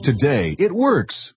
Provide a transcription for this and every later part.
Today, it works.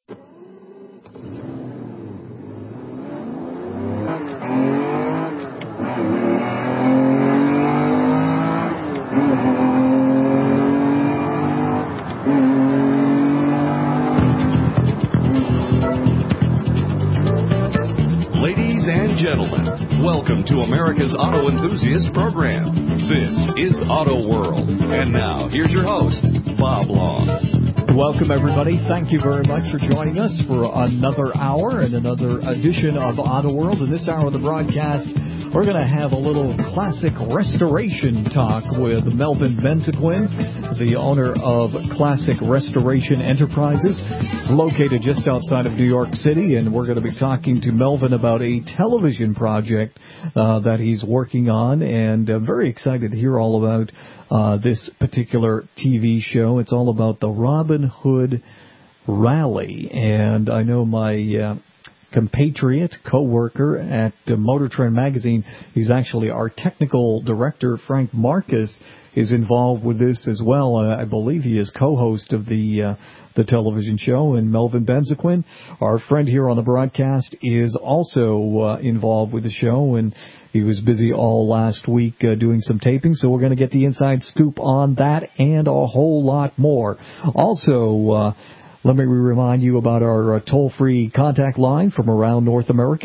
Ladies and gentlemen, welcome to America's Auto Enthusiast Program. This is Auto World. And now, here's your host, Bob Long. Welcome, everybody. Thank you very much for joining us for another hour and another edition of Auto World. In this hour of the broadcast, we're going to have a little classic restoration talk with Melvin Benzequin, the owner of Classic Restoration Enterprises, located just outside of New York City. And we're going to be talking to Melvin about a television project that he's working on. And I'm very excited to hear all about this particular TV show. It's all about the Robin Hood Rally. And I know my compatriot, co-worker at Motor Trend Magazine, he's actually our technical director, Frank Marcus, is involved with this as well. I believe he is co-host of the television show. And Melvin Benzequin, our friend here on the broadcast, is also involved with the show, and he was busy all last week doing some taping, so we're going to get the inside scoop on that and a whole lot more. Also, let me remind you about our toll-free contact line from around North America.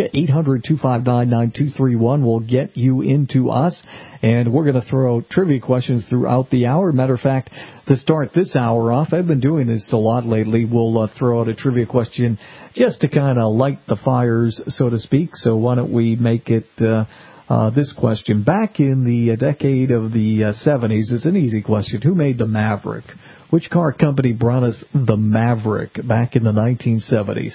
800-259-9231 will get you into us. And we're going to throw trivia questions throughout the hour. Matter of fact, to start this hour off, I've been doing this a lot lately. We'll throw out a trivia question just to kind of light the fires, so to speak. So why don't we make it this question. Back in the decade of the 70s, it's an easy question. Who made the Maverick? Which car company brought us the Maverick back in the 1970s?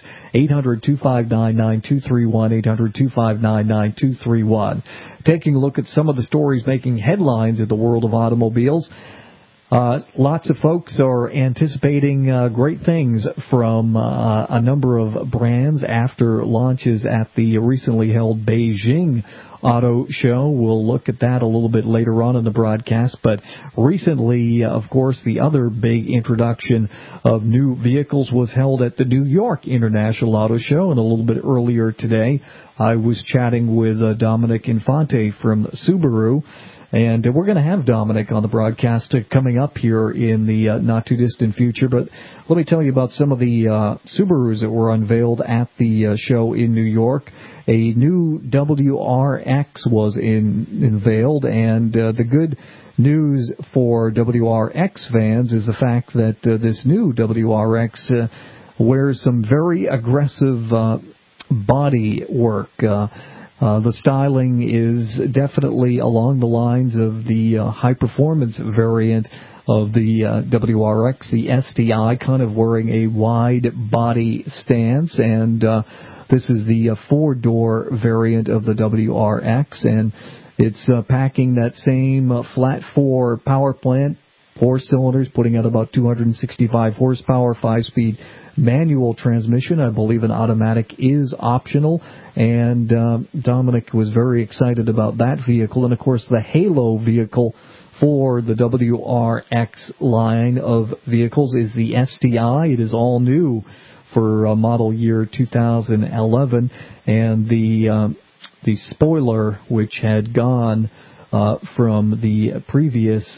800-259-9231, 800-259-9231. Taking a look at some of the stories making headlines in the world of automobiles. Lots of folks are anticipating great things from a number of brands after launches at the recently held Beijing Auto Show. We'll look at that a little bit later on in the broadcast. But recently, of course, the other big introduction of new vehicles was held at the New York International Auto Show. And a little bit earlier today, I was chatting with Dominic Infante from Subaru. And we're going to have Dominic on the broadcast coming up here in the not-too-distant future. But let me tell you about some of the Subarus that were unveiled at the show in New York. A new WRX was unveiled, and the good news for WRX fans is the fact that this new WRX wears some very aggressive body work. The styling is definitely along the lines of the high-performance variant of the WRX, the STI, kind of wearing a wide body stance. And this is the four-door variant of the WRX, and it's packing that same flat-four power plant, 4 cylinders, putting out about 265 horsepower, 5-speed manual transmission. I believe an automatic is optional, and Dominic was very excited about that vehicle. And, of course, the Halo vehicle for the WRX line of vehicles is the STI. It is all new for model year 2011, and the spoiler, which had gone from the previous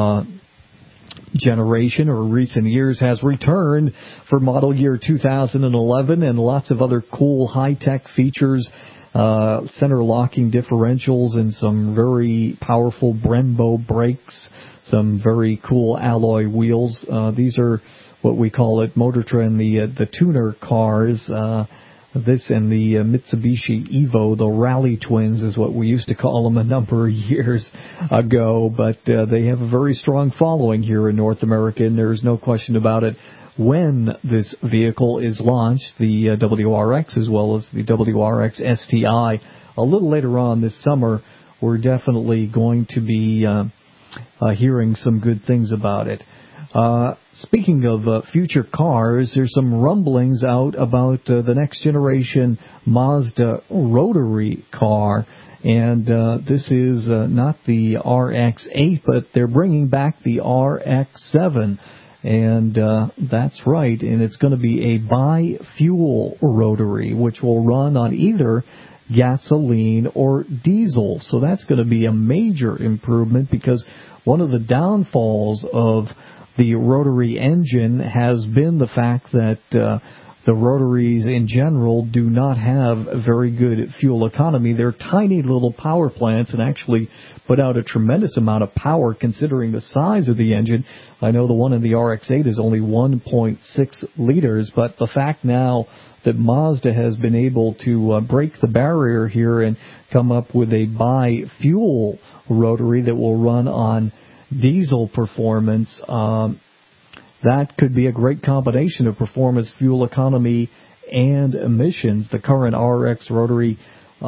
generation or recent years, has returned for model year 2011, and lots of other cool high-tech features, center locking differentials and some very powerful Brembo brakes, some very cool alloy wheels. These are what we call at Motor Trend the tuner cars. This and the Mitsubishi Evo, the Rally Twins is what we used to call them a number of years ago, but they have a very strong following here in North America, and there's no question about it. When this vehicle is launched, the WRX as well as the WRX STI, a little later on this summer, we're definitely going to be hearing some good things about it. Speaking of future cars, there's some rumblings out about the next generation Mazda rotary car. And this is not the RX-8, but they're bringing back the RX-7. And that's right, and it's going to be a bi-fuel rotary, which will run on either gasoline or diesel. So that's going to be a major improvement, because one of the downfalls of the rotary engine has been the fact that the rotaries in general do not have very good fuel economy. They're tiny little power plants and actually put out a tremendous amount of power considering the size of the engine. I know the one in the RX-8 is only 1.6 liters, but the fact now that Mazda has been able to break the barrier here and come up with a bi-fuel rotary that will run on diesel performance, that could be a great combination of performance, fuel economy, and emissions. The current RX rotary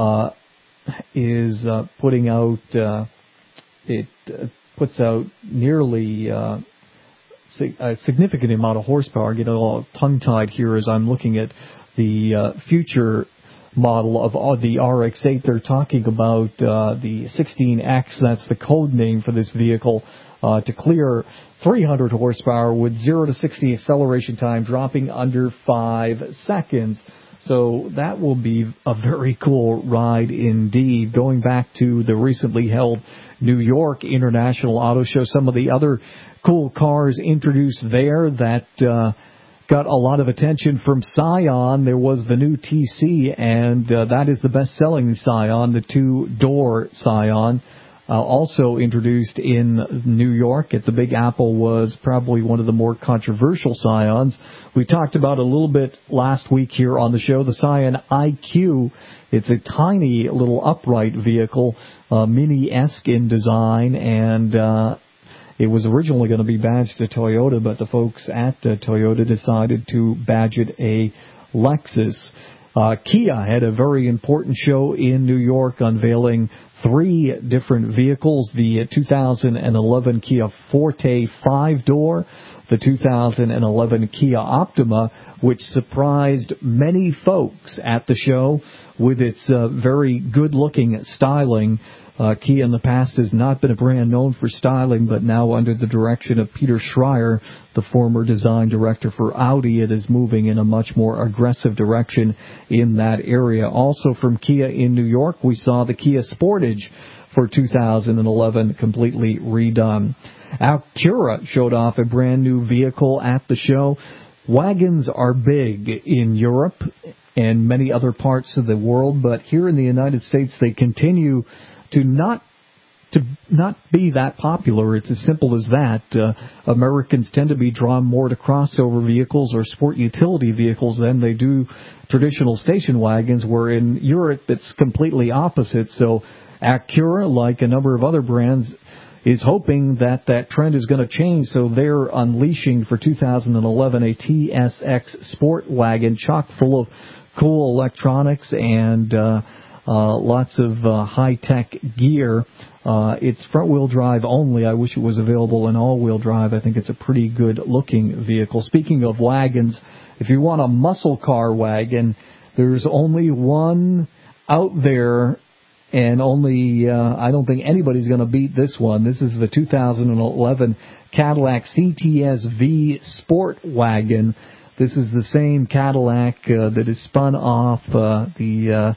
is putting out, puts out nearly a significant amount of horsepower. I get all tongue-tied here as I'm looking at the future model of the RX-8. They're talking about the 16X, that's the code name for this vehicle, to clear 300 horsepower with 0 to 60 acceleration time dropping under 5 seconds. So that will be a very cool ride indeed. Going back to the recently held New York International Auto Show, some of the other cool cars introduced there that got a lot of attention from Scion. There was the new TC, and that is the best-selling Scion, the two-door Scion. Also introduced in New York at the Big Apple was probably one of the more controversial Scions. We talked about a little bit last week here on the show, the Scion IQ. It's a tiny little upright vehicle, Mini-esque in design, and it was originally going to be badged to Toyota, but the folks at Toyota decided to badge it a Lexus. Kia had a very important show in New York, unveiling 3 different vehicles: the 2011 Kia Forte 5-door, the 2011 Kia Optima, which surprised many folks at the show with its very good-looking styling. Kia in the past has not been a brand known for styling, but now under the direction of Peter Schreier, the former design director for Audi, it is moving in a much more aggressive direction in that area. Also from Kia in New York, we saw the Kia Sportage for 2011 completely redone. Acura showed off a brand new vehicle at the show. Wagons are big in Europe and many other parts of the world, but here in the United States they continue to not be that popular. It's as simple as that. Americans tend to be drawn more to crossover vehicles or sport utility vehicles than they do traditional station wagons, where in Europe it's completely opposite. So Acura, like a number of other brands, is hoping that that trend is going to change, so they're unleashing for 2011 a TSX sport wagon chock full of cool electronics and lots of high-tech gear. It's front-wheel drive only. I wish it was available in all-wheel drive. I think it's a pretty good-looking vehicle. Speaking of wagons, if you want a muscle car wagon, there's only one out there, and only I don't think anybody's going to beat this one. This is the 2011 Cadillac CTS-V Sport Wagon. This is the same Cadillac that is spun off the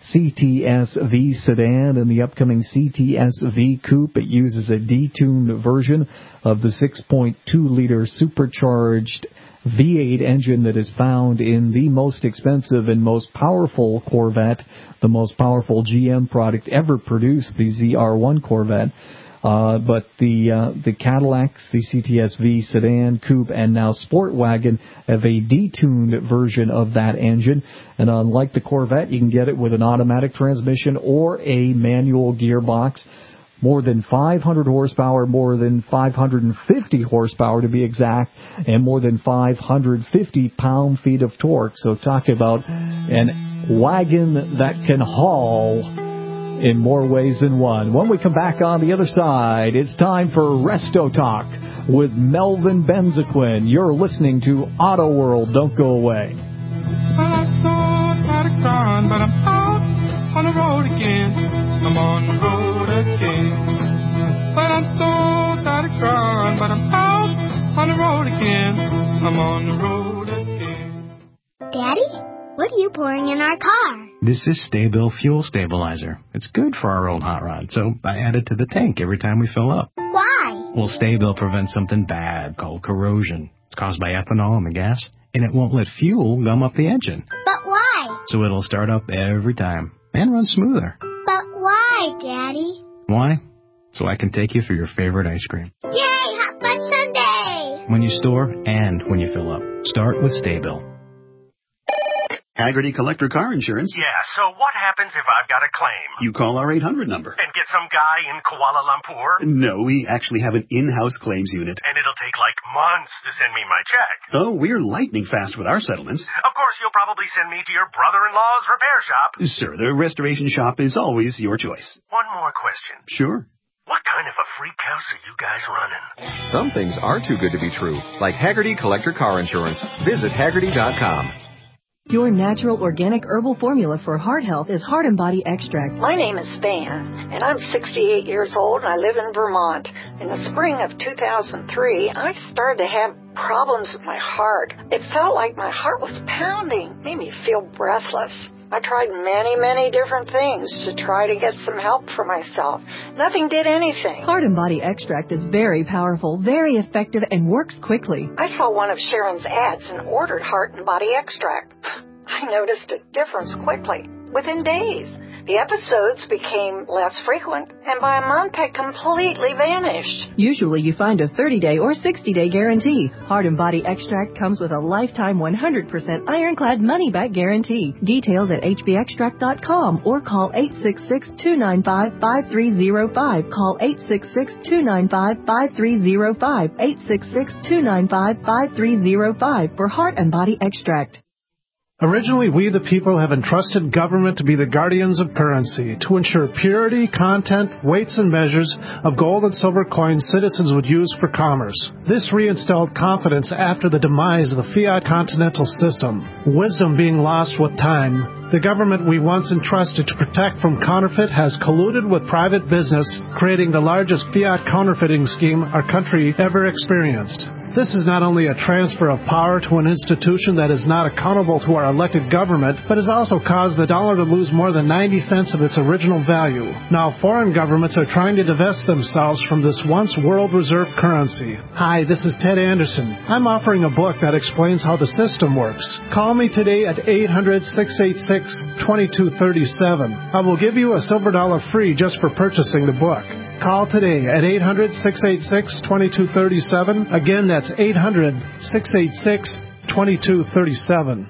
CTS-V sedan and the upcoming CTS-V coupe. It uses a detuned version of the 6.2-liter supercharged V8 engine that is found in the most expensive and most powerful Corvette, the most powerful GM product ever produced, the ZR1 Corvette. But the Cadillacs, the CTS-V sedan, coupe, and now sport wagon have a detuned version of that engine. And unlike the Corvette, you can get it with an automatic transmission or a manual gearbox. More than 500 horsepower, more than 550 horsepower to be exact, and more than 550 pound-feet of torque. So talk about an wagon that can haul in more ways than one. When we come back on the other side, it's time for Resto Talk with Melvin Benzaquin. You're listening to Auto World. Don't go away. Well, I saw quite a crime, but I'm out on the road again. I'm on the road again. Well, I'm so tired of crying, but I'm out on the the road again. I'm on the road again. Daddy, what are you pouring in our car? This is Sta-Bil Fuel Stabilizer. It's good for our old hot rod, so I add it to the tank every time we fill up. Why? Well, Sta-Bil prevents something bad called corrosion. It's caused by ethanol in the gas, and it won't let fuel gum up the engine. But why? So it'll start up every time and run smoother. But why, Daddy? Why? So I can take you for your favorite ice cream. Yay, Hot Fudge Sundae! When you store and when you fill up. Start with Sta-Bil. Haggerty Collector Car Insurance. Yeah, so what happens if I've got a claim? You call our 800 number. And get some guy in Kuala Lumpur? No, we actually have an in-house claims unit. And it'll take like months to send me my check. Oh, we're lightning fast with our settlements. Of course, you'll probably send me to your brother-in-law's repair shop. Sir, the restoration shop is always your choice. One more question. Sure. What kind of a freak house are you guys running? Some things are too good to be true, like Haggerty Collector Car Insurance. Visit Haggerty.com. Your natural organic herbal formula for heart health is Heart and Body Extract. My name is Van, and I'm 68 years old, and I live in Vermont. In the spring of 2003, I started to have problems with my heart. It felt like my heart was pounding, made me feel breathless. I tried many different things to try to get some help for myself. Nothing did anything. Heart and Body Extract is very powerful, very effective, and works quickly. I saw one of Sharon's ads and ordered Heart and Body Extract. I noticed a difference quickly, within days. The episodes became less frequent, and by a month had completely vanished. Usually you find a 30-day or 60-day guarantee. Heart and Body Extract comes with a lifetime 100% ironclad money-back guarantee. Details at hbextract.com or call 866-295-5305. Call 866-295-5305. 866-295-5305 for Heart and Body Extract. Originally, we the people have entrusted government to be the guardians of currency, to ensure purity, content, weights, and measures of gold and silver coins citizens would use for commerce. This reinstalled confidence after the demise of the fiat continental system, wisdom being lost with time. The government we once entrusted to protect from counterfeit has colluded with private business, creating the largest fiat counterfeiting scheme our country ever experienced. This is not only a transfer of power to an institution that is not accountable to our elected government, but has also caused the dollar to lose more than 90 cents of its original value. Now foreign governments are trying to divest themselves from this once world reserve currency. Hi, this is Ted Anderson. I'm offering a book that explains how the system works. Call me today at 800-686-2237. I will give you a silver dollar free just for purchasing the book. Call today at 800-686-2237. Again, that's 800-686-2237.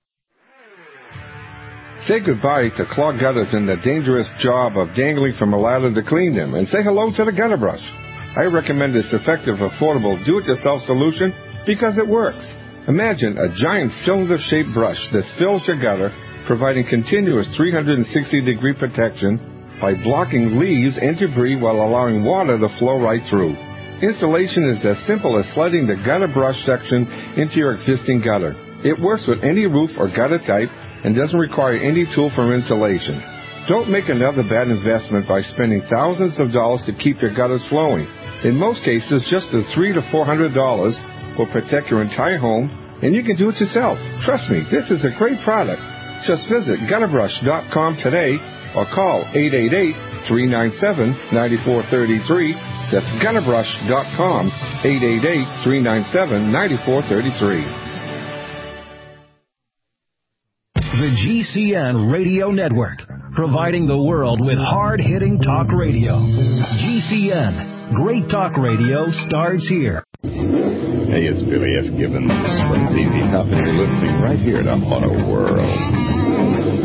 Say goodbye to clogged gutters and the dangerous job of dangling from a ladder to clean them, and say hello to the gutter brush. I recommend this effective, affordable, do-it-yourself solution because it works. Imagine a giant cylinder-shaped brush that fills your gutter, providing continuous 360-degree protection by blocking leaves and debris while allowing water to flow right through. Installation is as simple as sliding the gutter brush section into your existing gutter. It works with any roof or gutter type and doesn't require any tool for installation. Don't make another bad investment by spending thousands of dollars to keep your gutters flowing. In most cases, just the $300 to $400 will protect your entire home, and you can do it yourself. Trust me, this is a great product. Just visit gutterbrush.com today or call 888-397-9433. That's gutterbrush.com, 888-397-9433. The GCN Radio Network, providing the world with hard-hitting talk radio. GCN, great talk radio starts here. Hey, it's Billy F. Gibbons from ZZ Top, and you're listening right here to Auto World.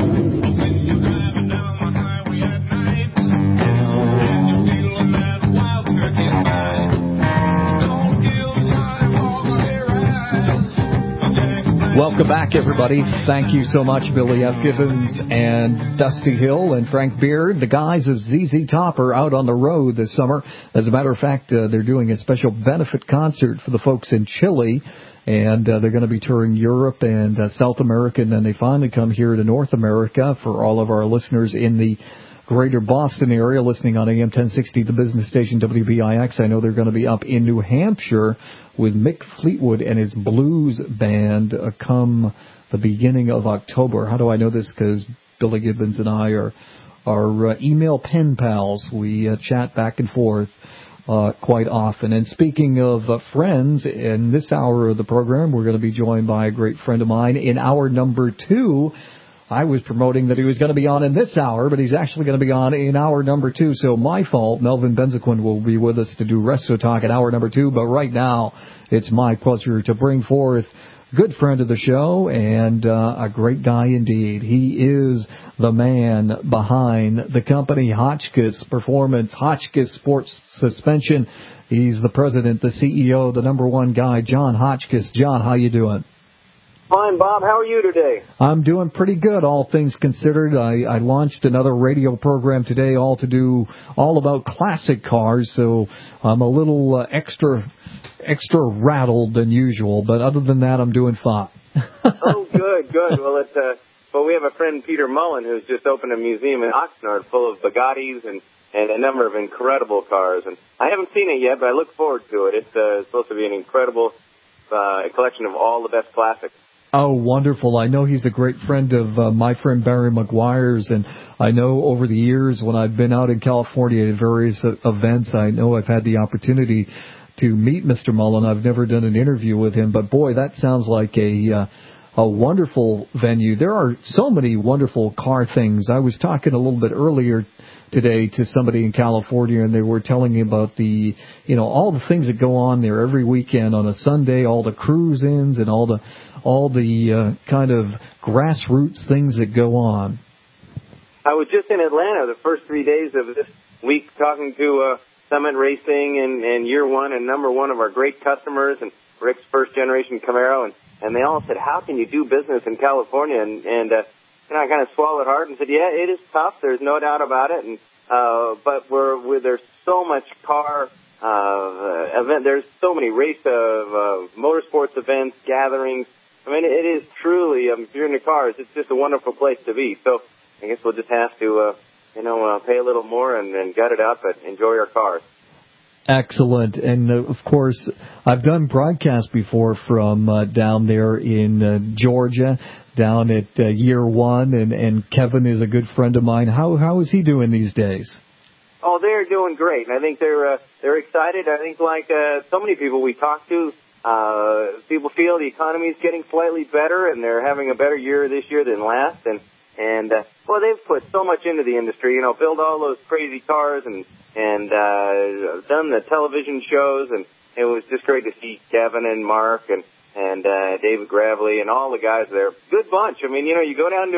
Welcome back, everybody. Thank you so much, Billy F. Gibbons and Dusty Hill and Frank Beard. The guys of ZZ Top are out on the road this summer. As a matter of fact, they're doing a special benefit concert for the folks in Chile, and they're going to be touring Europe and South America, and then they finally come here to North America for all of our listeners in the greater Boston area listening on AM 1060, the business station WBIX. I know they're going to be up in New Hampshire with Mick Fleetwood and his blues band come the beginning of October. How do I know this? Because Billy Gibbons and I are email pen pals. We chat back and forth quite often. And speaking of friends, in this hour of the program, we're going to be joined by a great friend of mine. In hour number 2, I was promoting that he was going to be on in this hour, but he's actually going to be on in hour number 2. So my fault. Melvin Benzaquin will be with us to do Resto Talk in hour number 2. But right now, it's my pleasure to bring forth good friend of the show and a great guy indeed. He is the man behind the company Hotchkiss Performance, Hotchkiss Sports Suspension. He's the president, the CEO, the number one guy, John Hotchkiss. John, how you doing? Fine, Bob. How are you today? I'm doing pretty good, all things considered. I launched another radio program today all about classic cars, so I'm a little extra rattled than usual, but other than that, I'm doing fine. Oh, good. Well, we have a friend, Peter Mullen, who's just opened a museum in Oxnard full of Bugattis and a number of incredible cars. And I haven't seen it yet, but I look forward to it. It's supposed to be an incredible collection of all the best classics. Oh, wonderful. I know he's a great friend of my friend Barry McGuire's, and I know over the years when I've been out in California at various events, I know I've had the opportunity to meet Mr. Mullen. I've never done an interview with him, but boy, that sounds like a wonderful venue. There are so many wonderful car things. I was talking a little bit earlier today to somebody in California, and they were telling me about all the things that go on there every weekend on a Sunday, all the cruise-ins and all the kind of grassroots things that go on. I was just in Atlanta the first 3 days of this week talking to Summit Racing and Year One and number one of our great customers and Rick's first generation Camaro, and they all said, "How can you do business in California?" And I kind of swallowed hard and said, "Yeah, it is tough. There's no doubt about it." And but there's so much car event. There's so many race motorsports events, gatherings. I mean, it is truly. If you're into cars, it's just a wonderful place to be. So I guess we'll just have to pay a little more and gut it up and enjoy our cars. Excellent. And, of course, I've done broadcasts before from down there in Georgia, down at Year One, and Kevin is a good friend of mine. How is he doing these days? Oh, they're doing great. And I think they're excited. I think like so many people we talk to, people feel the economy is getting slightly better, and they're having a better year this year than last. And they've put so much into the industry, build all those crazy cars and done the television shows, and it was just great to see Kevin and Mark and David Gravely and all the guys there. Good bunch. I mean, you go down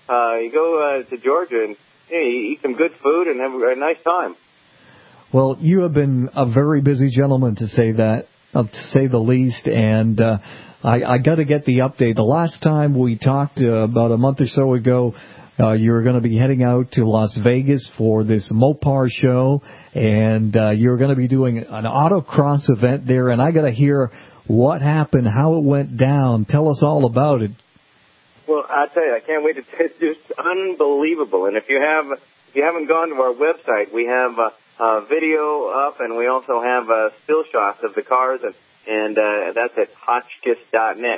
to Georgia and you eat some good food and have a nice time. Well, you have been a very busy gentleman, to say the least, and I got to get the update. The last time we talked about a month or so ago, you were going to be heading out to Las Vegas for this Mopar show, and you're going to be doing an autocross event there, and I got to hear what happened, how it went down. Tell us all about it. Well, I'll tell you, I can't wait. It's just unbelievable. And if you haven't gone to our website, we have video up, and we also have still shots of the cars, and that's at Hotchkiss.net,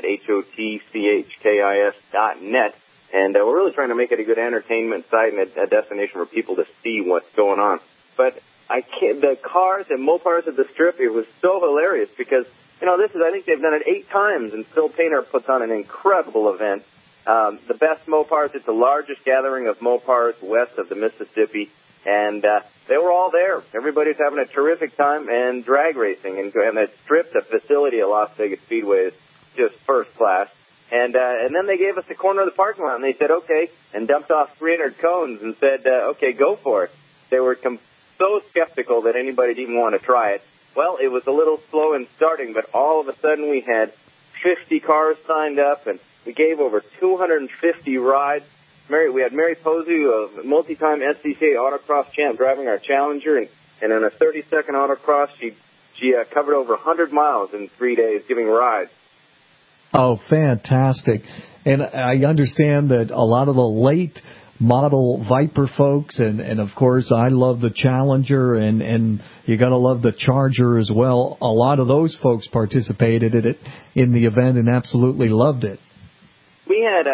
HOTCHKIS.net. And we're really trying to make it a good entertainment site and a destination for people to see what's going on. But the cars and Mopars at the Strip, it was so hilarious because, I think they've done it 8 times, and Phil Painter puts on an incredible event. The best Mopars, it's the largest gathering of Mopars west of the Mississippi, and they were all there. Everybody's having a terrific time, and drag racing, and the Strip, the facility at Las Vegas Speedway is just first class. And then they gave us the corner of the parking lot, and they said, okay, and dumped off 300 cones and said, okay, go for it. They were so skeptical that anybody didn't want to try it. Well, it was a little slow in starting, but all of a sudden we had 50 cars signed up, and we gave over 250 rides. We had Mary Posey, a multi-time SCCA autocross champ, driving our Challenger, and in a 30-second autocross, she covered over 100 miles in 3 days giving rides. Oh, fantastic. And I understand that a lot of the late model Viper folks, and of course I love the Challenger, and you got to love the Charger as well. A lot of those folks participated in the event and absolutely loved it. We had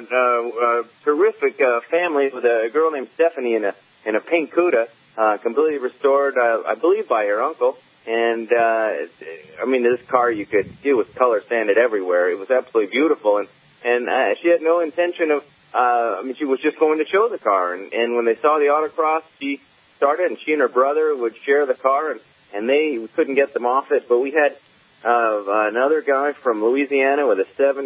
a terrific family with a girl named Stephanie in a pink Cuda, completely restored, I believe, by her uncle. And I mean, this car it was color sanded everywhere. It was absolutely beautiful, and she had no intention of. She was just going to show the car, and when they saw the autocross, she started, and she and her brother would share the car, and we couldn't get them off it. But we had another guy from Louisiana with a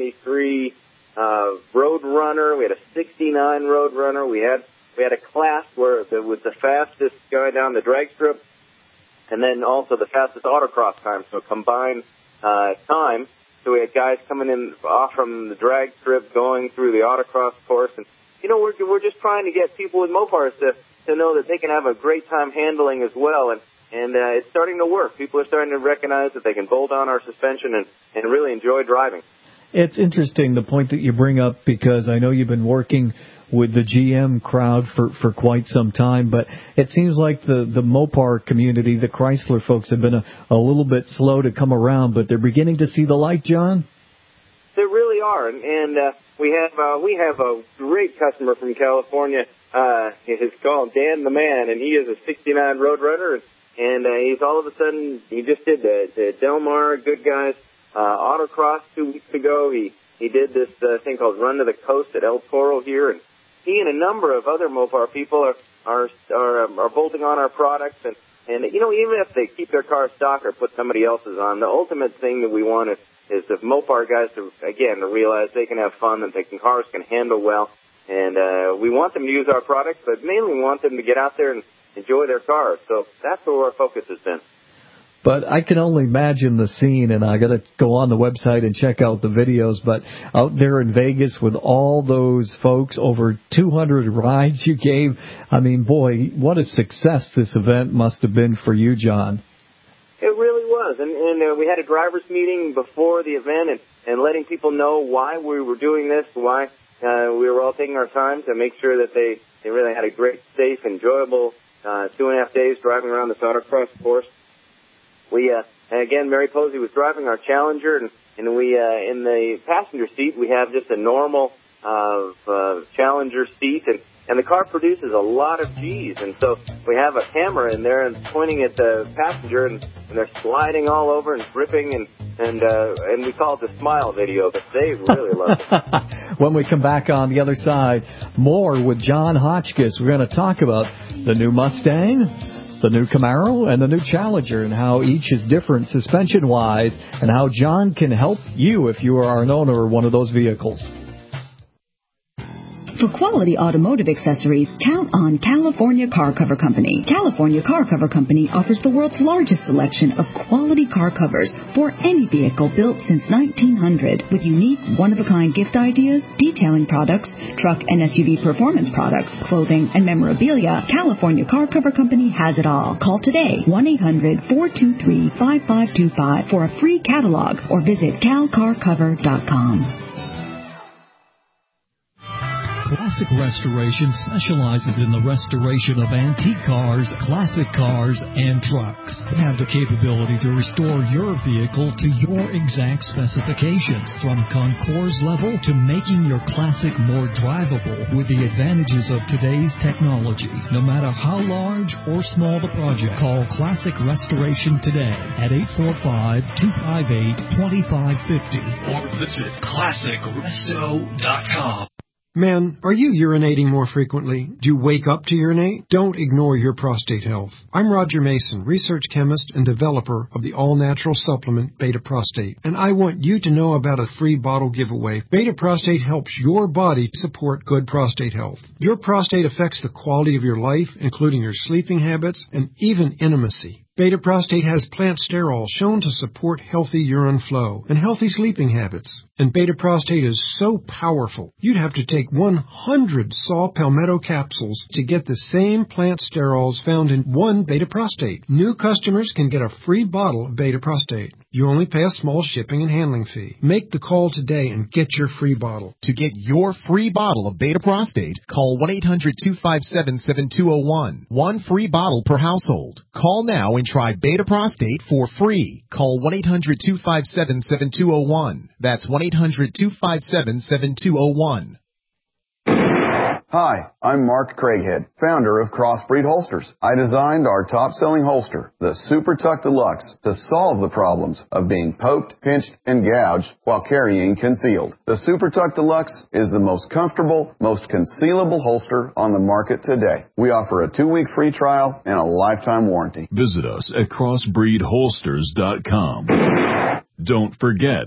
73 Roadrunner. We had a 69 Roadrunner. We had a class where it was the fastest guy down the drag strip, and then also the fastest autocross time, so combined time. So we had guys coming in off from the drag strip, going through the autocross course, and we're just trying to get people with Mopars to know that they can have a great time handling as well, and it's starting to work. People are starting to recognize that they can bolt on our suspension and really enjoy driving. It's interesting, the point that you bring up, because I know you've been working with the GM crowd for quite some time, but it seems like the Mopar community, the Chrysler folks, have been a little bit slow to come around, but they're beginning to see the light, John? They really are, and we have a great customer from California. He's called Dan the Man, and he is a 69 Roadrunner, and he's all of a sudden, he just did the Del Mar Good Guys autocross 2 weeks ago. He did this thing called Run to the Coast at El Toro here, and he and a number of other Mopar people are bolting on our products, and even if they keep their car stock or put somebody else's on, the ultimate thing that we want is the Mopar guys to realize they can have fun, that cars can handle well, and we want them to use our products, but mainly we want them to get out there and enjoy their cars. So that's where our focus has been. But I can only imagine the scene, and I got to go on the website and check out the videos. But out there in Vegas with all those folks, over 200 rides you gave, I mean, boy, what a success this event must have been for you, John. It really was, and we had a drivers' meeting before the event, and letting people know why we were doing this, why we were all taking our time to make sure that they really had a great, safe, enjoyable 2.5 days driving around this autocross course. Again, Mary Posey was driving our Challenger, and we, in the passenger seat, we have just a normal, Challenger seat, and the car produces a lot of G's, and so we have a camera in there and pointing at the passenger, and they're sliding all over and gripping, and we call it the smile video, but they really love it. When we come back on the other side, more with John Hotchkiss. We're going to talk about the new Mustang, the new Camaro, and the new Challenger, and how each is different suspension-wise, and how John can help you if you are an owner of one of those vehicles. For quality automotive accessories, count on California Car Cover Company. California Car Cover Company offers the world's largest selection of quality car covers for any vehicle built since 1900, with unique, one-of-a-kind gift ideas, detailing products, truck and SUV performance products, clothing, and memorabilia. California Car Cover Company has it all. Call today, 1-800-423-5525 for a free catalog, or visit calcarcover.com. Classic Restoration specializes in the restoration of antique cars, classic cars, and trucks. They have the capability to restore your vehicle to your exact specifications, from concours level to making your classic more drivable with the advantages of today's technology. No matter how large or small the project, call Classic Restoration today at 845-258-2550 or visit ClassicResto.com. Men, are you urinating more frequently? Do you wake up to urinate? Don't ignore your prostate health. I'm Roger Mason, research chemist and developer of the all-natural supplement Beta Prostate, and I want you to know about a free bottle giveaway. Beta Prostate helps your body support good prostate health. Your prostate affects the quality of your life, including your sleeping habits and even intimacy. Beta Prostate has plant sterol shown to support healthy urine flow and healthy sleeping habits. And Beta Prostate is so powerful, you'd have to take 100 saw palmetto capsules to get the same plant sterols found in one Beta Prostate. New customers can get a free bottle of Beta Prostate. You only pay a small shipping and handling fee. Make the call today and get your free bottle. To get your free bottle of Beta Prostate, call 1-800-257-7201. One free bottle per household. Call now and try Beta Prostate for free. Call 1-800-257-7201. That's 1-800-257-7201. Hi, I'm Mark Craighead, founder of Crossbreed Holsters. I designed our top-selling holster, the Super Tuck Deluxe, to solve the problems of being poked, pinched, and gouged while carrying concealed. The Super Tuck Deluxe is the most comfortable, most concealable holster on the market today. We offer a 2-week free trial and a lifetime warranty. Visit us at crossbreedholsters.com. Don't forget,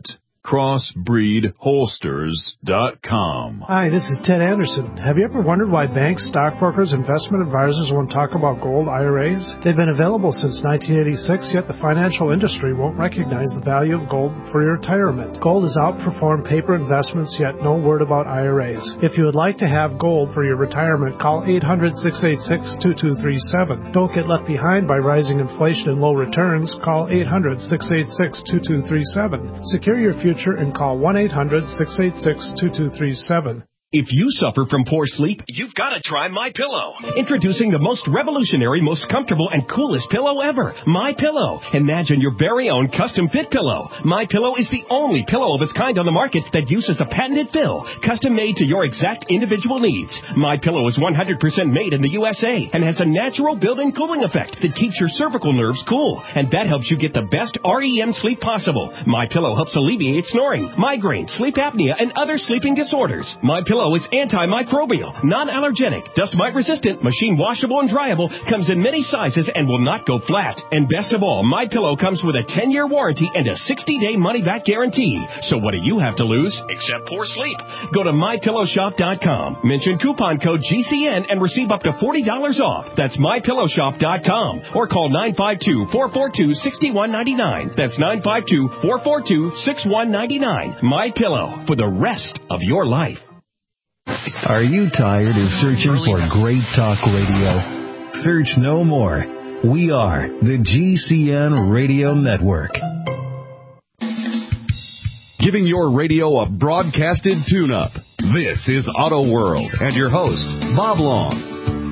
crossbreedholsters.com. Hi, this is Ted Anderson. Have you ever wondered why banks, stockbrokers, investment advisors won't talk about gold IRAs? They've been available since 1986, yet the financial industry won't recognize the value of gold for your retirement. Gold has outperformed paper investments, yet no word about IRAs. If you would like to have gold for your retirement, call 800-686-2237. Don't get left behind by rising inflation and low returns. Call 800-686-2237. Secure your future and call 1-800-686-2237. If you suffer from poor sleep, you've got to try MyPillow. Introducing the most revolutionary, most comfortable, and coolest pillow ever, MyPillow. Imagine your very own custom-fit pillow. MyPillow is the only pillow of its kind on the market that uses a patented fill, custom-made to your exact individual needs. MyPillow is 100% made in the USA and has a natural built-in cooling effect that keeps your cervical nerves cool, and that helps you get the best REM sleep possible. MyPillow helps alleviate snoring, migraine, sleep apnea, and other sleeping disorders. MyPillow is antimicrobial, non-allergenic, dust mite resistant, machine washable and dryable, comes in many sizes and will not go flat. And best of all, MyPillow comes with a 10-year warranty and a 60-day money-back guarantee. So what do you have to lose except poor sleep? Go to MyPillowShop.com, mention coupon code GCN and receive up to $40 off. That's MyPillowShop.com or call 952-442-6199. That's 952-442-6199. MyPillow for the rest of your life. Are you tired of searching for great talk radio? Search no more. We are the GCN Radio Network. Giving your radio a broadcasted tune-up. This is Auto World and your host, Bob Long.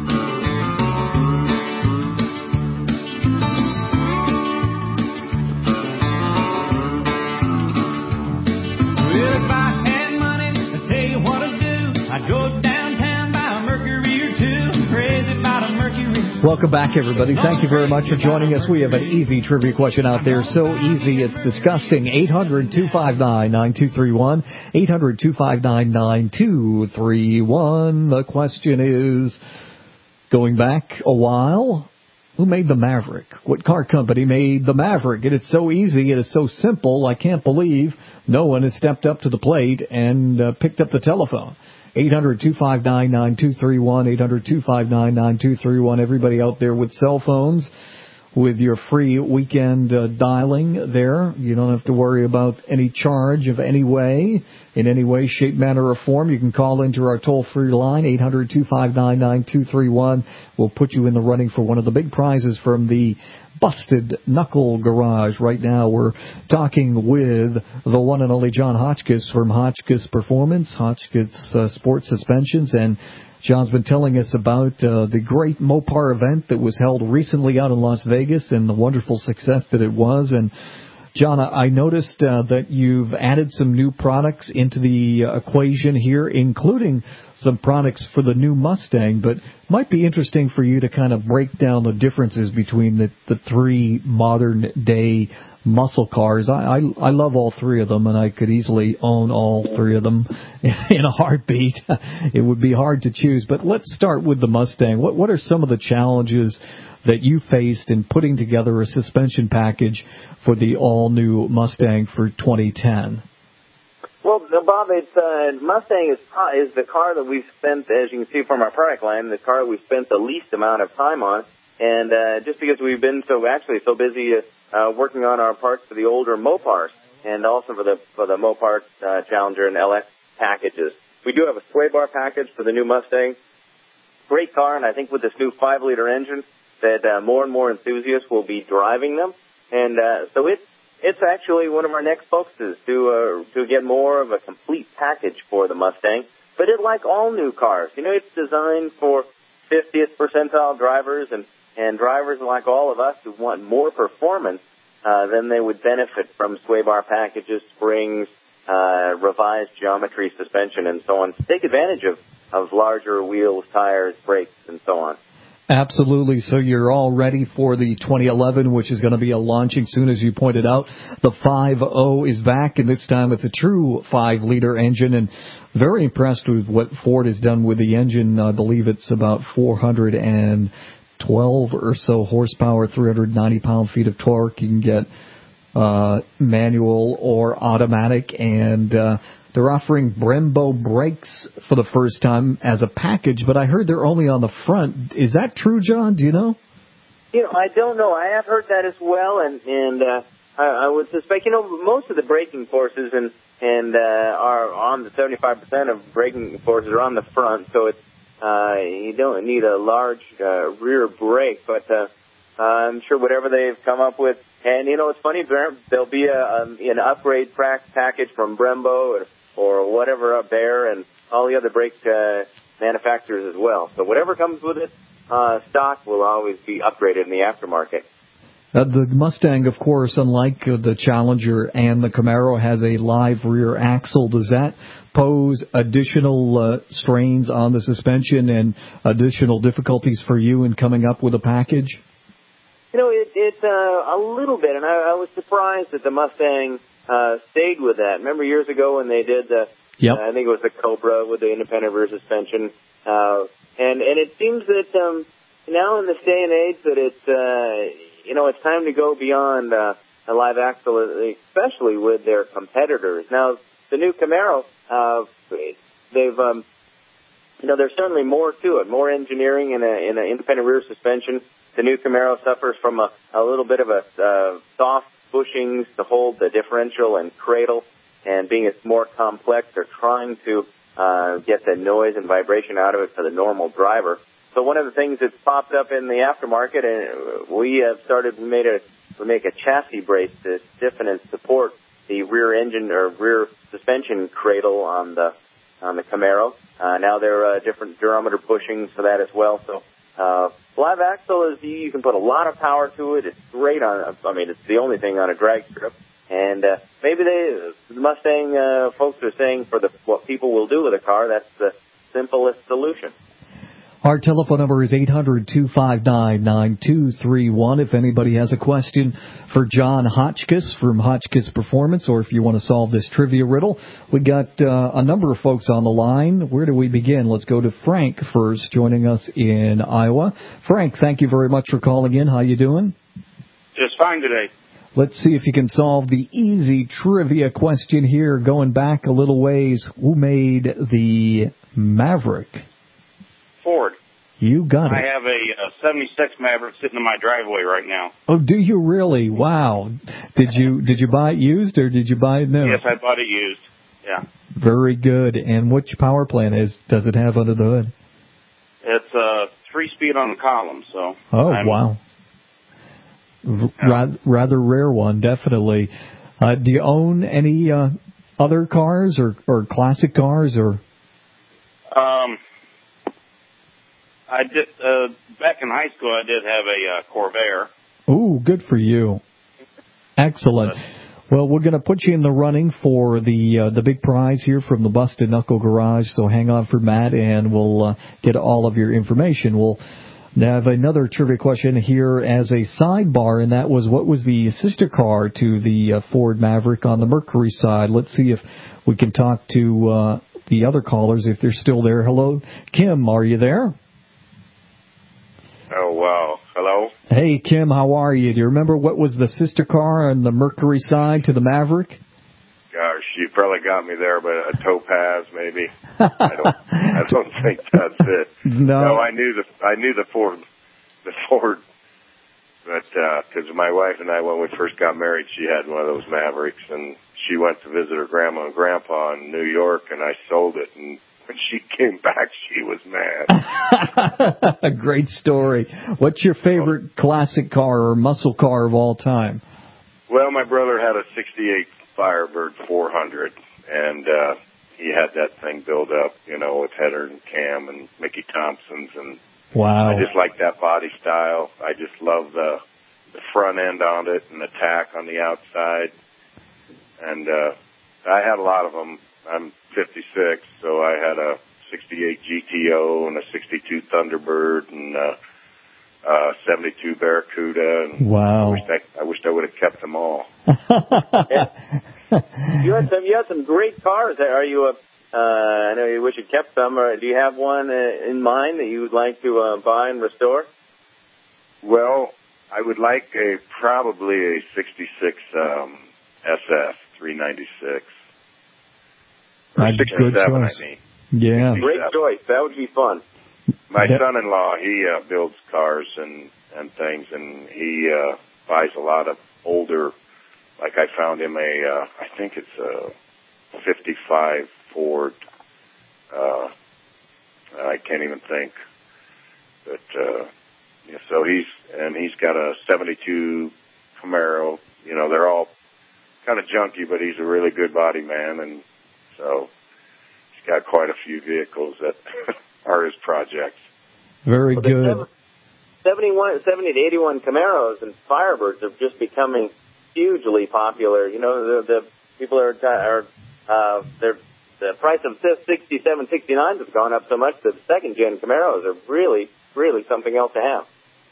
Welcome back, everybody. Thank you very much for joining us. We have an easy trivia question out there. So easy, it's disgusting. 800-259-9231. 800-259-9231. The question is, going back a while, who made the Maverick? What car company made the Maverick? And it's so easy. It is so simple. I can't believe no one has stepped up to the plate and picked up the telephone. 800-259-9231, 800-259-9231. Everybody out there with cell phones, with your free weekend dialing there, you don't have to worry about any charge of any way, in any way, shape, manner, or form. You can call into our toll-free line, 800-259-9231. We'll put you in the running for one of the big prizes from the Busted Knuckle Garage. Right now we're talking with the one and only John Hotchkiss from Hotchkiss Performance, Hotchkiss Sports Suspensions, and John's been telling us about the great Mopar event that was held recently out in Las Vegas and the wonderful success that it was. And John, I noticed that you've added some new products into the equation here, including some products for the new Mustang, but might be interesting for you to kind of break down the differences between the three modern-day muscle cars. I love all three of them, and I could easily own all three of them in a heartbeat. It would be hard to choose, but let's start with the Mustang. What are some of the challenges that you faced in putting together a suspension package for the all-new Mustang for 2010? Well, Bob, Mustang is the car that we've spent, as you can see from our product line, the car we've spent the least amount of time on. And just because we've been so busy working on our parts for the older Mopars and also for the Mopar Challenger and LX packages. We do have a sway bar package for the new Mustang. Great car, and I think with this new 5-liter engine that more and more enthusiasts will be driving them. And so it's actually one of our next focuses to get more of a complete package for the Mustang. But like all new cars, it's designed for 50th percentile drivers and drivers like all of us who want more performance than they would benefit from sway bar packages, springs, revised geometry, suspension, and so on, to take advantage of larger wheels, tires, brakes, and so on. Absolutely. So you're all ready for the 2011, which is going to be launching soon, as you pointed out. The 5.0 is back, and this time it's a true 5-liter engine, and very impressed with what Ford has done with the engine. I believe it's about 412 or so horsepower, 390 pound-feet of torque. You can get manual or automatic, and they're offering Brembo brakes for the first time as a package, but I heard they're only on the front. Is that true, John? Do you know? I don't know. I have heard that as well, and I would suspect, most of the braking forces and are on the 75% of braking forces are on the front, so it's you don't need a large rear brake, but I'm sure whatever they've come up with, and it's funny, there'll be an upgrade package from Brembo or whatever, Bear, and all the other brake manufacturers as well. So whatever comes with it, stock will always be upgraded in the aftermarket. The Mustang, of course, unlike the Challenger and the Camaro, has a live rear axle. Does that pose additional strains on the suspension and additional difficulties for you in coming up with a package? It's a little bit, and I was surprised that the Mustang stayed with that. Remember years ago when they did I think it was the Cobra with the independent rear suspension, and it seems that now in this day and age that it's time to go beyond a live axle, especially with their competitors. Now the new Camaro, they've there's certainly more to it, more engineering in an independent rear suspension. The new Camaro suffers from a little bit of a soft bushings to hold the differential and cradle, and being it's more complex, they're trying to get the noise and vibration out of it for the normal driver. So one of the things that's popped up in the aftermarket, and we have started, we make a chassis brace to stiffen and support the rear engine or rear suspension cradle on the Camaro. Now there are different durometer bushings for that as well. So live axle is, you can put a lot of power to it. It's great it's the only thing on a drag strip. And maybe the Mustang folks are saying for what people will do with a car, that's the simplest solution. Our telephone number is 800-259-9231. If anybody has a question for John Hotchkiss from Hotchkiss Performance, or if you want to solve this trivia riddle, we got a number of folks on the line. Where do we begin? Let's go to Frank first, joining us in Iowa. Frank, thank you very much for calling in. How you doing? Just fine today. Let's see if you can solve the easy trivia question here, going back a little ways. Who made the Maverick? Ford. You got it. I have a 76 Maverick sitting in my driveway right now. Oh, do you really? Wow. Did you buy it used or did you buy it new? Yes, I bought it used. Yeah. Very good. And which power plant does it have under the hood? It's 3-speed on the column, so. Oh, wow. Rather rare one, definitely. Do you own any other cars or classic cars or? I did back in high school. I did have a Corvair. Ooh, good for you! Excellent. Well, we're going to put you in the running for the big prize here from the Busted Knuckle Garage. So hang on for Matt, and we'll get all of your information. We'll have another trivia question here as a sidebar, and that was, what was the sister car to the Ford Maverick on the Mercury side? Let's see if we can talk to the other callers if they're still there. Hello, Kim, are you there? Oh, wow. Hello? Hey, Kim, how are you? Do you remember what was the sister car on the Mercury side to the Maverick? Gosh, you probably got me there, but a Topaz maybe. I don't think that's it. No, I knew the Ford, but because my wife and I, when we first got married, she had one of those Mavericks, and she went to visit her grandma and grandpa in New York, and I sold it, and when she came back, she was mad. A great story. What's your favorite classic car or muscle car of all time? Well, my brother had a 68 Firebird 400, and he had that thing built up, with Header and Cam and Mickey Thompson's, and wow. I just like that body style. I just love the front end on it and the tack on the outside, and I had a lot of them. I'm 56, so I had a 68 GTO and a 62 Thunderbird and 72 Barracuda. And wow! I wished I would have kept them all. You had some great cars. Are you I know you wish you kept some. Or do you have one in mind that you would like to buy and restore? Well, I would like probably a 66 SF 396. Good 67, choice. I mean. Yeah. Great choice. That would be fun. My son-in-law, he builds cars and things, and he buys a lot of older. Like I found him I think it's a 55 Ford. I can't even think. But yeah, so he's got a 72 Camaro. They're all kind of junky, but he's a really good body man, and so he's got quite a few vehicles that are his projects. Very good. 70 to 81 Camaros and Firebirds are just becoming hugely popular. The people are the price of 67, 69s has gone up so much that second gen Camaros are really, really something else to have.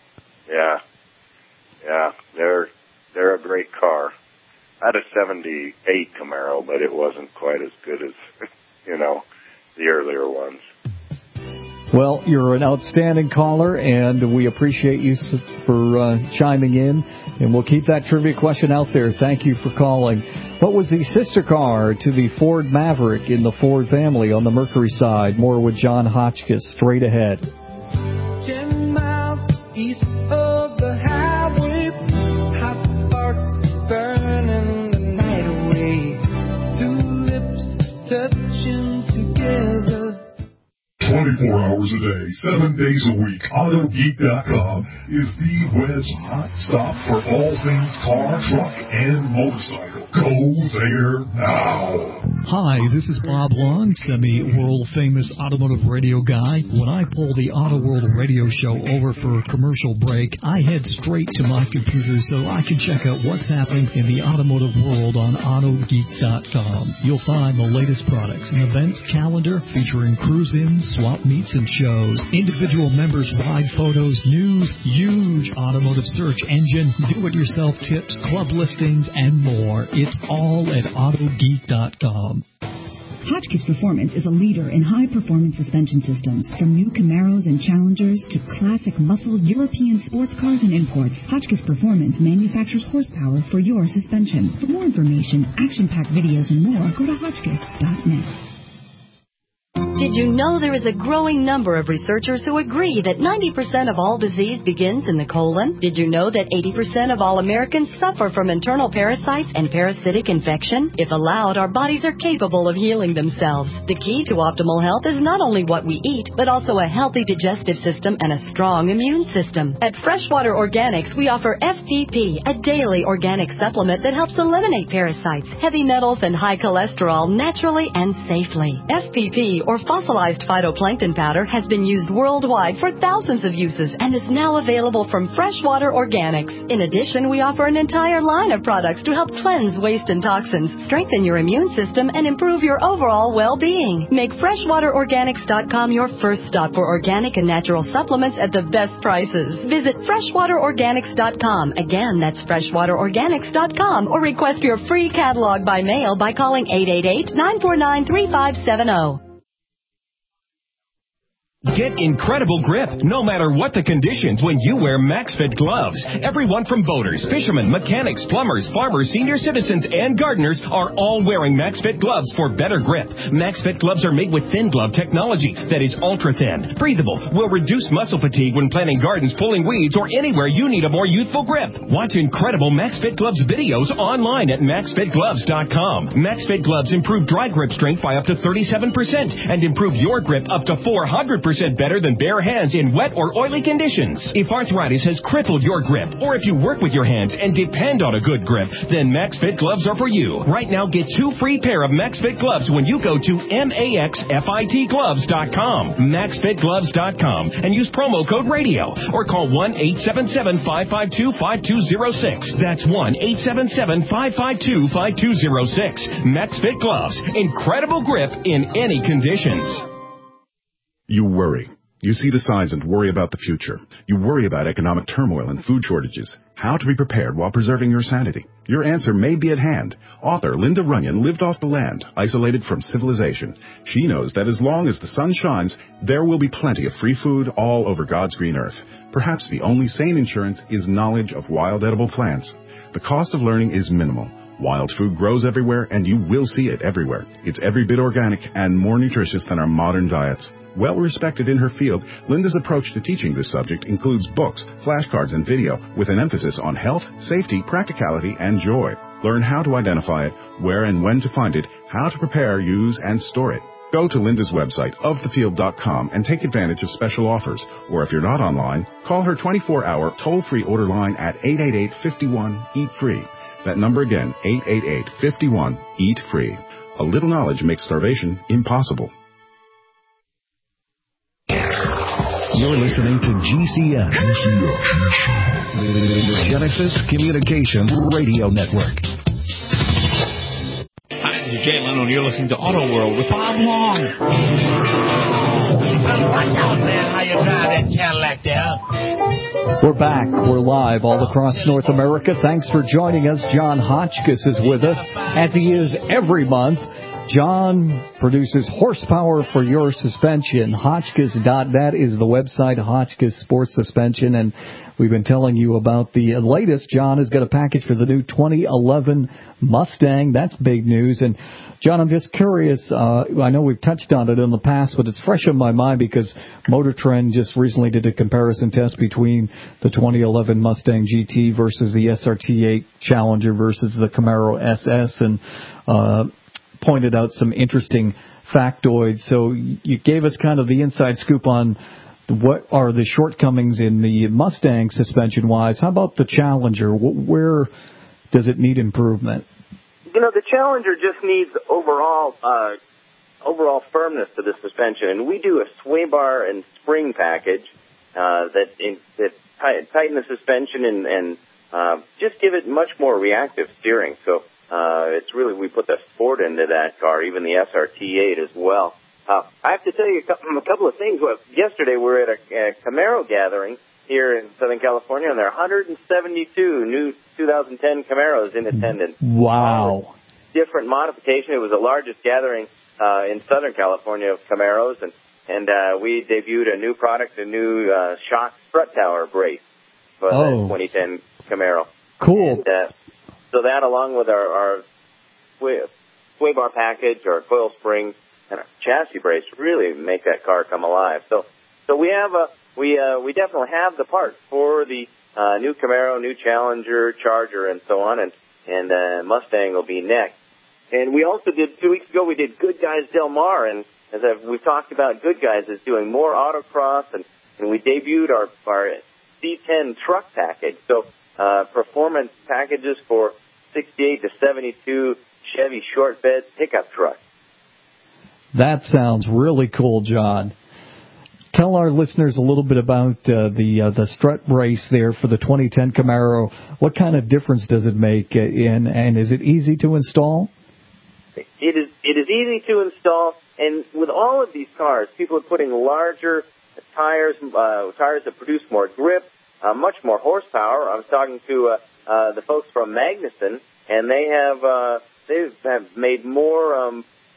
Yeah, they're a great car. I had a 78 Camaro, but it wasn't quite as good as, the earlier ones. Well, you're an outstanding caller, and we appreciate you for chiming in. And we'll keep that trivia question out there. Thank you for calling. What was the sister car to the Ford Maverick in the Ford family on the Mercury side? More with John Hotchkiss straight ahead. 10 miles east of the highway, hot sparks burning the night away. Two lips touching together. 24 hours a day, 7 days a week, AutoGeek.com is the web's hot stop for all things car, truck, and motorcycle. Go there now. Hi, this is Bob Long, semi-world famous automotive radio guy. When I pull the Auto World radio show over for a commercial break, I head straight to my computer so I can check out what's happening in the automotive world on AutoGeek.com. You'll find the latest products, an event calendar featuring cruise-ins, swap meets, and shows, individual members' ride photos, news, huge automotive search engine, do-it-yourself tips, club listings, and more. It's all at AutoGeek.com. Hotchkiss Performance is a leader in high-performance suspension systems. From new Camaros and Challengers to classic muscle European sports cars and imports, Hotchkiss Performance manufactures horsepower for your suspension. For more information, action-packed videos, and more, go to Hotchkiss.net. Did you know there is a growing number of researchers who agree that 90% of all disease begins in the colon? Did you know that 80% of all Americans suffer from internal parasites and parasitic infection? If allowed, our bodies are capable of healing themselves. The key to optimal health is not only what we eat, but also a healthy digestive system and a strong immune system. At Freshwater Organics, we offer FPP, a daily organic supplement that helps eliminate parasites, heavy metals, and high cholesterol naturally and safely. FPP, or fossilized phytoplankton powder, has been used worldwide for thousands of uses and is now available from Freshwater Organics. In addition, we offer an entire line of products to help cleanse waste and toxins, strengthen your immune system, and improve your overall well-being. Make FreshwaterOrganics.com your first stop for organic and natural supplements at the best prices. Visit FreshwaterOrganics.com. Again, that's FreshwaterOrganics.com, or request your free catalog by mail by calling 888-949-3570. Get incredible grip, no matter what the conditions, when you wear MaxFit gloves. Everyone from boaters, fishermen, mechanics, plumbers, farmers, senior citizens, and gardeners are all wearing MaxFit gloves for better grip. MaxFit gloves are made with thin glove technology that is ultra-thin, breathable, will reduce muscle fatigue when planting gardens, pulling weeds, or anywhere you need a more youthful grip. Watch incredible MaxFit gloves videos online at MaxFitGloves.com. MaxFit gloves improve dry grip strength by up to 37% and improve your grip up to 400%. 90% better than bare hands in wet or oily conditions. If arthritis has crippled your grip, or if you work with your hands and depend on a good grip, then MaxFit gloves are for you. Right now, get 2 free pair of MaxFit gloves when you go to maxfitgloves.com. maxfitgloves.com and use promo code radio or call 1-877-552-5206. That's 1-877-552-5206. MaxFit Gloves. Incredible grip in any conditions. You worry. You see the signs and worry about the future. You worry about economic turmoil and food shortages. How to be prepared while preserving your sanity. Your answer may be at hand. Author Linda Runyon lived off the land, isolated from civilization. She knows that as long as the sun shines, there will be plenty of free food all over God's green earth. Perhaps the only sane insurance is knowledge of wild edible plants. The cost of learning is minimal. Wild food grows everywhere, and you will see it everywhere. It's every bit organic and more nutritious than our modern diets. Well respected in her field, Linda's approach to teaching this subject includes books, flashcards, and video with an emphasis on health, safety, practicality, and joy. Learn how to identify it, where and when to find it, how to prepare, use, and store it. Go to Linda's website, ofthefield.com, and take advantage of special offers. Or if you're not online, call her 24-hour toll-free order line at 888-51-EAT-FREE. That number again, 888-51-EAT-FREE. A little knowledge makes starvation impossible. You're listening to GCN, the Genesis Communications Radio Network. Hi, this is Jay Leno, and you're listening to Auto World with Bob Long. Watch out, man, how you drive that Cadillac there. We're back. We're live all across North America. Thanks for joining us. John Hotchkiss is with us, as he is every month. John produces horsepower for your suspension. Hotchkiss.net is the website, Hotchkiss Sports Suspension, and we've been telling you about the latest. John has got a package for the new 2011 Mustang. That's big news. And, John, I'm just curious. I know we've touched on it in the past, but it's fresh in my mind because Motor Trend just recently did a comparison test between the 2011 Mustang GT versus the SRT8 Challenger versus the Camaro SS, and pointed out some interesting factoids. So you gave us kind of the inside scoop on what are the shortcomings in the Mustang suspension-wise. How about the Challenger? Where does it need improvement? You know, the Challenger just needs overall firmness to the suspension, and we do a sway bar and spring package that tighten the suspension and just give it much more reactive steering. So it's really, we put the sport into that car, even the SRT8 as well. I have to tell you a couple of things. Yesterday we were at a Camaro gathering here in Southern California, and there are 172 new 2010 Camaros in attendance. Wow. Different modification. It was the largest gathering in Southern California of Camaros, and we debuted a new product, a new shock strut tower brace for the 2010 Camaro. Cool. And, so that, along with our sway bar package, our coil springs, and our chassis brace, really make that car come alive. So we have we definitely have the parts for the new Camaro, new Challenger, Charger, and so on, and Mustang will be next. And we also did 2 weeks ago. We did Good Guys Del Mar, and as we've talked about, Good Guys is doing more autocross, and we debuted our C10 truck package. So performance packages for 68 to 72 Chevy short bed pickup truck. That sounds really cool, John. Tell our listeners a little bit about the strut brace there for the 2010 Camaro. What kind of difference does it make, and is it easy to install? It is easy to install, and with all of these cars, people are putting larger tires that produce more grip, much more horsepower. I was talking to the folks from Magnuson, and they have made more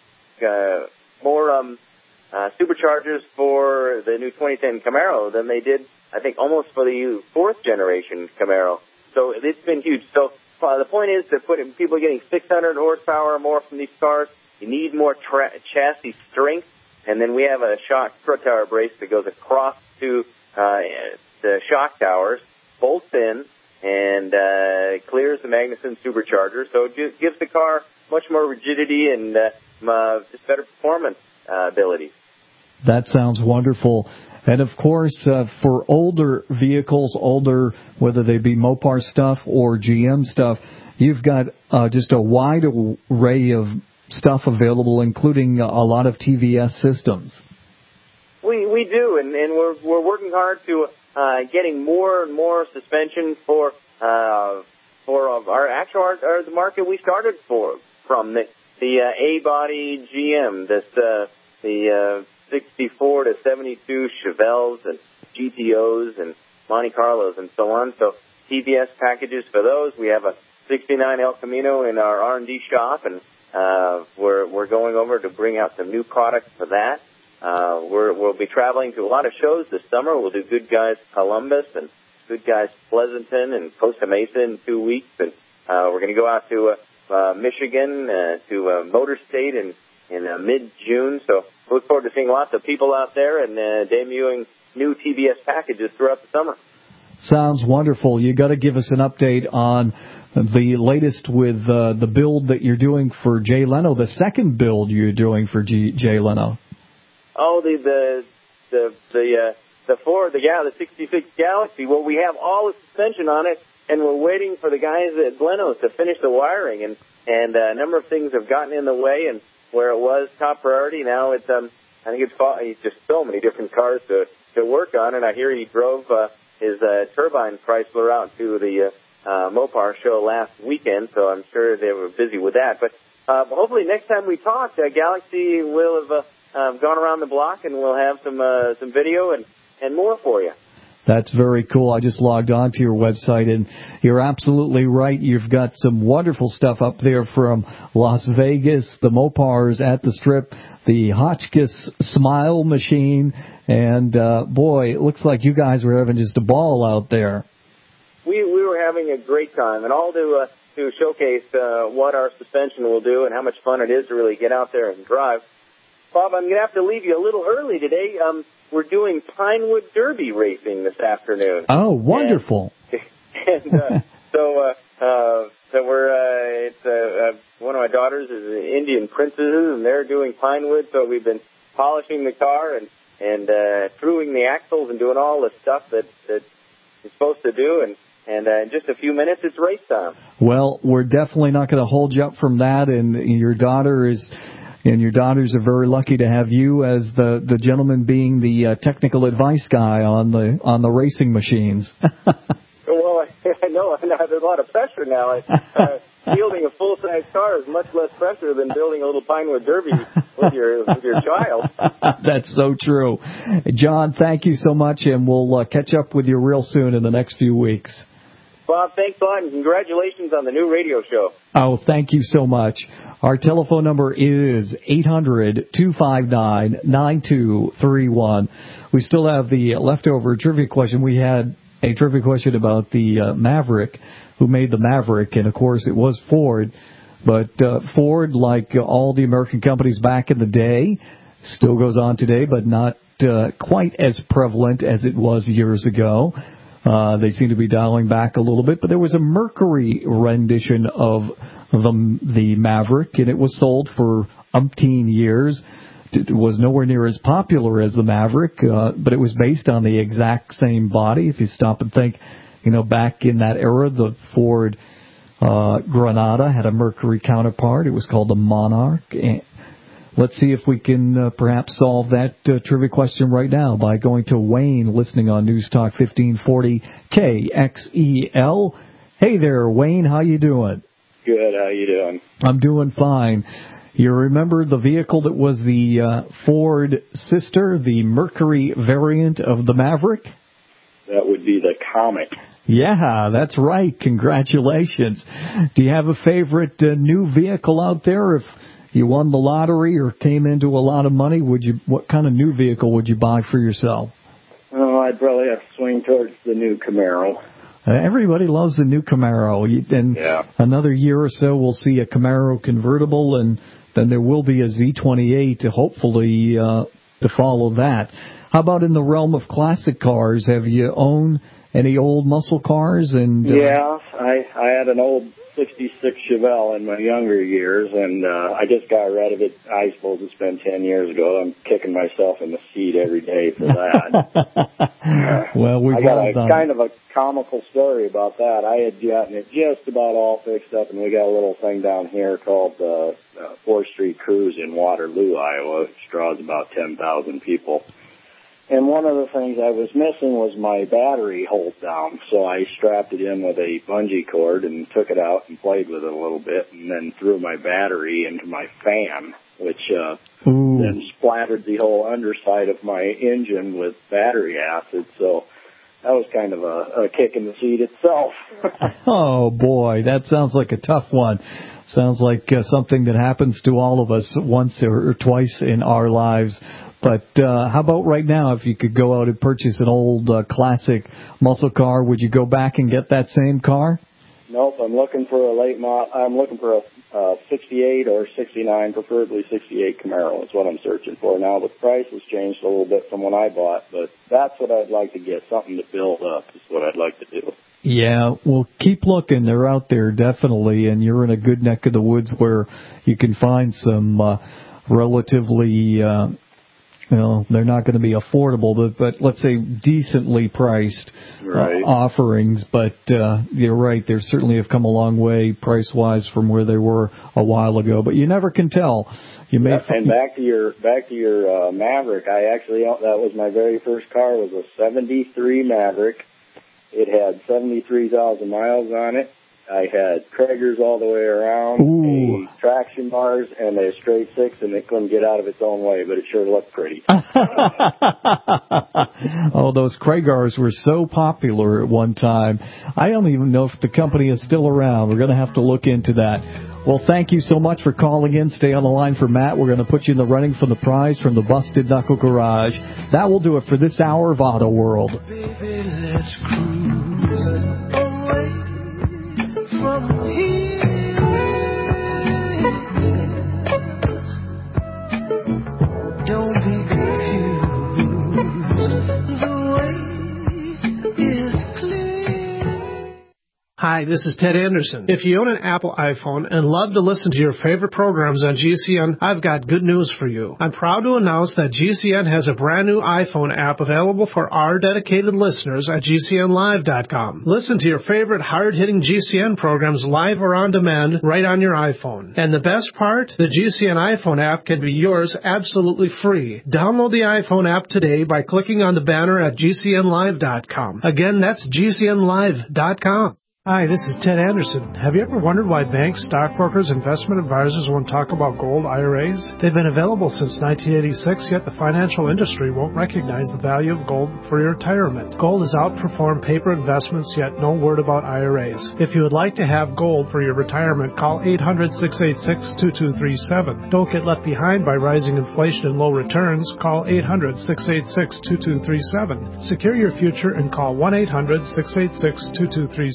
superchargers for the new 2010 Camaro than they did, I think, almost for the fourth generation Camaro. So it's been huge. So the point is that people are getting 600 horsepower or more from these cars. You need more chassis strength, and then we have a shock strut tower brace that goes across to the shock towers, bolts in, and clears the Magnuson supercharger. So it gives the car much more rigidity and just better performance abilities. That sounds wonderful. And, of course, for older vehicles, whether they be Mopar stuff or GM stuff, you've got just a wide array of stuff available, including a lot of TVS systems. We do, and we're working hard to getting more and more suspension for the market we started from the A-body GM, the 64 to 72 Chevelles and GTOs and Monte Carlos and so on. So TVS packages for those. We have a 69 El Camino in our R&D shop, and we're going over to bring out some new products for that. We'll be traveling to a lot of shows this summer. We'll do Good Guys Columbus and Good Guys Pleasanton and Costa Mesa in 2 weeks, and we're going to go out to Michigan to Motor State in mid-June. So look forward to seeing lots of people out there and debuting new TVS packages throughout the summer. Sounds wonderful. You got to give us an update on the latest with the build that you're doing for Jay Leno, the second build you're doing for Jay Leno. Oh, the Ford, the 66 Galaxy. Well, we have all the suspension on it, and we're waiting for the guys at Leno's to finish the wiring, and a number of things have gotten in the way, and where it was top priority, now it's I think it's just so many different cars to work on, and I hear he drove his turbine Chrysler out to the Mopar show last weekend, so I'm sure they were busy with that. But hopefully next time we talk, Galaxy will have gone around the block, and we'll have some video and more for you. That's very cool. I just logged on to your website, and you're absolutely right. You've got some wonderful stuff up there from Las Vegas, the Mopars at the Strip, the Hotchkiss Smile Machine, and, boy, it looks like you guys were having just a ball out there. We were having a great time, and all to showcase what our suspension will do and how much fun it is to really get out there and drive. Bob, I'm going to have to leave you a little early today. We're doing Pinewood Derby racing this afternoon. Oh, wonderful! So we're it's one of my daughters is Indian Princesses, and they're doing Pinewood. So we've been polishing the car and truing the axles and doing all the stuff that you're supposed to do. And in just a few minutes, it's race time. Well, we're definitely not going to hold you up from that. And your daughters are very lucky to have you as the gentleman being the technical advice guy on the racing machines. Well, I know there's a lot of pressure now. Fielding a full-size car is much less pressure than building a little Pinewood Derby with your child. That's so true. John, thank you so much, and we'll catch up with you real soon in the next few weeks. Bob, thanks a lot, and congratulations on the new radio show. Oh, thank you so much. Our telephone number is 800-259-9231. We still have the leftover trivia question. We had a trivia question about the Maverick, who made the Maverick, and, of course, it was Ford. But Ford, like all the American companies back in the day, still goes on today, but not quite as prevalent as it was years ago. They seem to be dialing back a little bit, but there was a Mercury rendition of the Maverick, and it was sold for umpteen years. It was nowhere near as popular as the Maverick, but it was based on the exact same body. If you stop and think, back in that era, the Ford Granada had a Mercury counterpart. It was called the Monarch. And let's see if we can perhaps solve that trivia question right now by going to Wayne, listening on News Talk 1540 KXEL. Hey there, Wayne. How you doing? Good. How you doing? I'm doing fine. You remember the vehicle that was the Ford sister, the Mercury variant of the Maverick? That would be the Comet. Yeah, that's right. Congratulations. Do you have a favorite new vehicle out there? If you won the lottery or came into a lot of money, what kind of new vehicle would you buy for yourself? Oh, I'd probably have to swing towards the new Camaro. Everybody loves the new Camaro. And another year or so, we'll see a Camaro convertible, and then there will be a Z28 to hopefully to follow that. How about in the realm of classic cars? Have you owned Any old muscle cars? And Yeah, I had an old 66 Chevelle in my younger years, and I just got rid of it. I suppose it's been 10 years ago. I'm kicking myself in the seat every day for that. Well, we've I got all a done. kind of a comical story about that. I had gotten it just about all fixed up, and we got a little thing down here called the 4th Street Cruise in Waterloo, Iowa, which draws about 10,000 people. And one of the things I was missing was my battery hold down, so I strapped it in with a bungee cord and took it out and played with it a little bit, and then threw my battery into my fan, which then splattered the whole underside of my engine with battery acid. So that was kind of a kick in the seat itself. Oh, boy, that sounds like a tough one. Sounds like something that happens to all of us once or twice in our lives. But how about right now, if you could go out and purchase an old classic muscle car, would you go back and get that same car? Nope, I'm looking for a late model. I'm looking for a 68 or 69, preferably 68 Camaro is what I'm searching for now. The price has changed a little bit from when I bought, but that's what I'd like to get, something to build up is what I'd like to do. Yeah, well, keep looking. They're out there, definitely, and you're in a good neck of the woods where you can find some relatively... they're not going to be affordable, but let's say decently priced offerings. But you're right; they certainly have come a long way price-wise from where they were a while ago. But you never can tell. You may and back to your Maverick. That was my very first car. Was a '73 Maverick. It had 73,000 miles on it. I had Traegers all the way around, a traction bars, and a straight six, and it couldn't get out of its own way, but it sure looked pretty. Oh, those Traegers were so popular at one time. I don't even know if the company is still around. We're going to have to look into that. Well, thank you so much for calling in. Stay on the line for Matt. We're going to put you in the running for the prize from the Busted Knuckle Garage. That will do it for this hour of Auto World. Baby, let's cruise away from here. Don't be confused. The way is clear. Hi, this is Ted Anderson. If you own an Apple iPhone and love to listen to your favorite programs on GCN, I've got good news for you. I'm proud to announce that GCN has a brand new iPhone app available for our dedicated listeners at GCNlive.com. Listen to your favorite hard-hitting GCN programs live or on demand right on your iPhone. And the best part? The GCN iPhone app can be yours absolutely free. Download the iPhone app today by clicking on the banner at GCNlive.com. Again, that's GCNlive.com. Hi, this is Ted Anderson. Have you ever wondered why banks, stockbrokers, investment advisors won't talk about gold IRAs? They've been available since 1986, yet the financial industry won't recognize the value of gold for your retirement. Gold has outperformed paper investments, yet no word about IRAs. If you would like to have gold for your retirement, call 800-686-2237. Don't get left behind by rising inflation and low returns. Call 800-686-2237. Secure your future and call 1-800-686-2237.